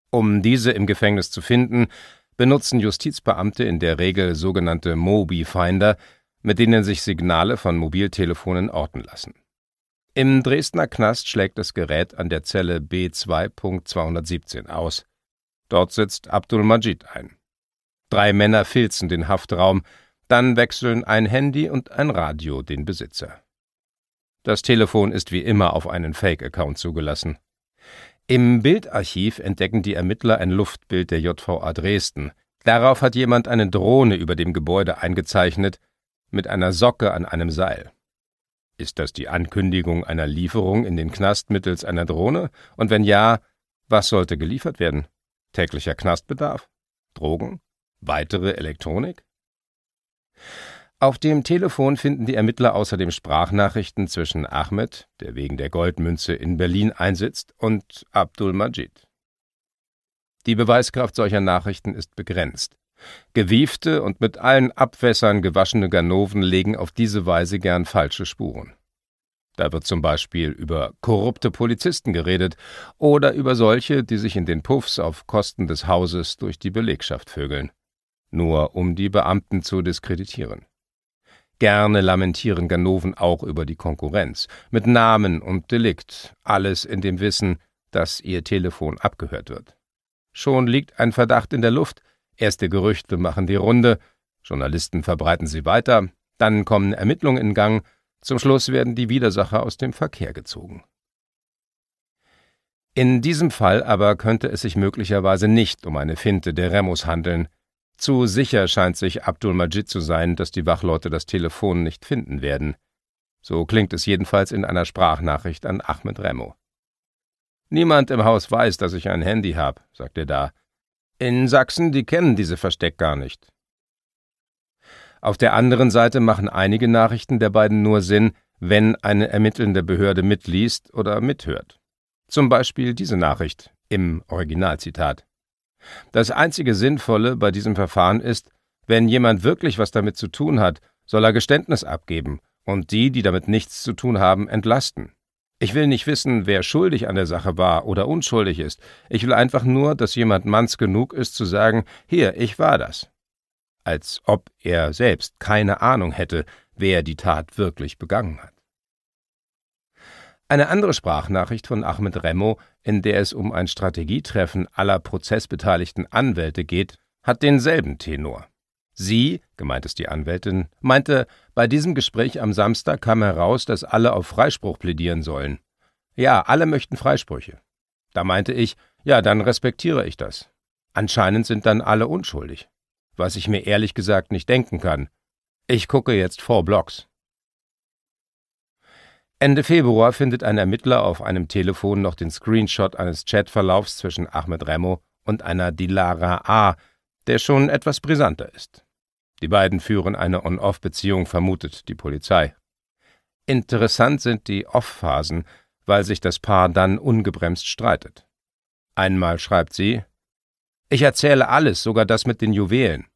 Um diese im Gefängnis zu finden, benutzen Justizbeamte in der Regel sogenannte Mobi-Finder, mit denen sich Signale von Mobiltelefonen orten lassen. Im Dresdner Knast schlägt das Gerät an der Zelle B2.217 aus. Dort sitzt Abdul Majid ein. 3 Männer filzen den Haftraum, dann wechseln ein Handy und ein Radio den Besitzer. Das Telefon ist wie immer auf einen Fake-Account zugelassen. Im Bildarchiv entdecken die Ermittler ein Luftbild der JVA Dresden. Darauf hat jemand eine Drohne über dem Gebäude eingezeichnet, mit einer Socke an einem Seil. Ist das die Ankündigung einer Lieferung in den Knast mittels einer Drohne? Und wenn ja, was sollte geliefert werden? Täglicher Knastbedarf? Drogen? Weitere Elektronik? Auf dem Telefon finden die Ermittler außerdem Sprachnachrichten zwischen Ahmed, der wegen der Goldmünze in Berlin einsitzt, und Abdul Majid. Die Beweiskraft solcher Nachrichten ist begrenzt. Gewiefte und mit allen Abwässern gewaschene Ganoven legen auf diese Weise gern falsche Spuren. Da wird zum Beispiel über korrupte Polizisten geredet oder über solche, die sich in den Puffs auf Kosten des Hauses durch die Belegschaft vögeln, nur um die Beamten zu diskreditieren. Gerne lamentieren Ganoven auch über die Konkurrenz, mit Namen und Delikt, alles in dem Wissen, dass ihr Telefon abgehört wird. Schon liegt ein Verdacht in der Luft, erste Gerüchte machen die Runde, Journalisten verbreiten sie weiter, dann kommen Ermittlungen in Gang, zum Schluss werden die Widersacher aus dem Verkehr gezogen. In diesem Fall aber könnte es sich möglicherweise nicht um eine Finte der Remos handeln. Zu sicher scheint sich Abdul Majid zu sein, dass die Wachleute das Telefon nicht finden werden. So klingt es jedenfalls in einer Sprachnachricht an Ahmed Remo. »Niemand im Haus weiß, dass ich ein Handy habe«, sagt er da. »In Sachsen, die kennen diese Versteck gar nicht.« Auf der anderen Seite machen einige Nachrichten der beiden nur Sinn, wenn eine ermittelnde Behörde mitliest oder mithört. Zum Beispiel diese Nachricht im Originalzitat. Das einzige Sinnvolle bei diesem Verfahren ist, wenn jemand wirklich was damit zu tun hat, soll er Geständnis abgeben und die damit nichts zu tun haben, entlasten. Ich will nicht wissen, wer schuldig an der Sache war oder unschuldig ist. Ich will einfach nur, dass jemand manns genug ist, zu sagen, hier, ich war das. Als ob er selbst keine Ahnung hätte, wer die Tat wirklich begangen hat. Eine andere Sprachnachricht von Ahmed Remo, in der es um ein Strategietreffen aller prozessbeteiligten Anwälte geht, hat denselben Tenor. Sie, gemeint ist die Anwältin, meinte, bei diesem Gespräch am Samstag kam heraus, dass alle auf Freispruch plädieren sollen. Ja, alle möchten Freisprüche. Da meinte ich, ja, dann respektiere ich das. Anscheinend sind dann alle unschuldig. Was ich mir ehrlich gesagt nicht denken kann. Ich gucke jetzt 4 Blocks. Ende Februar findet ein Ermittler auf einem Telefon noch den Screenshot eines Chatverlaufs zwischen Ahmed Remo und einer Dilara A., der schon etwas brisanter ist. Die beiden führen eine On-Off-Beziehung, vermutet die Polizei. Interessant sind die Off-Phasen, weil sich das Paar dann ungebremst streitet. Einmal schreibt sie: »Ich erzähle alles, sogar das mit den Juwelen.